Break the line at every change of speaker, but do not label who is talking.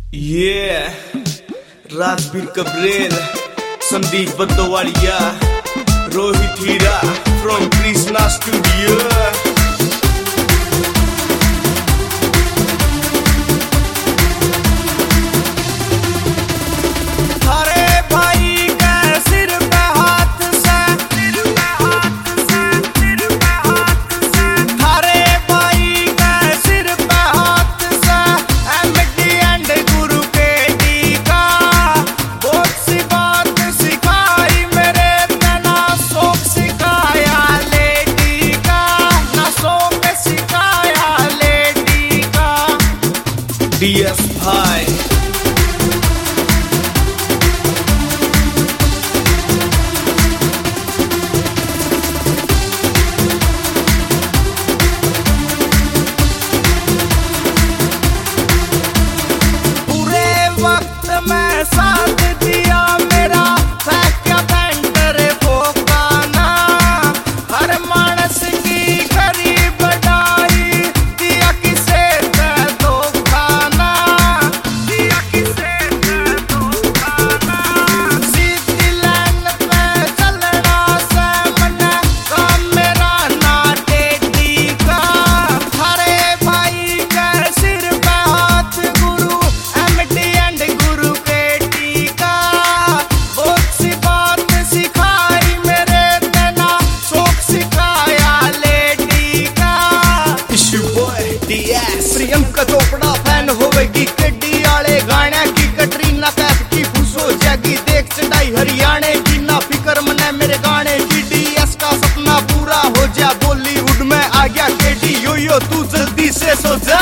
Yeah, Rajveer कबरेल, Sandeep बद्दोवालिया, Rohit Heera from Krishna Studio. DS भाई
पूरे वक्त में साथ दिया मेरा क्या पेंटर फोकाना हर मानस की गरीब बढ़ाई दिया किसे दो खाना दिया किसे दो खाना सीधी लाइन पे चलना से मन का मेरा ना टेढ़ी का हरे भाई के सिर पे हाथ गुरु एमडी एंड गुरु के टीका बहुत सी बात सिखाई मेरे तना शौक सिखाया लेडी का
इशू बॉय DS
प्रियंका चोपड़ा फैन होवेगी केडी आले गाने की कटरीना कैफ की फूसो जागी देख चढ़ाई हरियाणे की ना फिकर मने मेरे गाने की DS का सपना पूरा हो जा बॉलीवुड में आ गया केडी यो तू जल्दी से सो जा।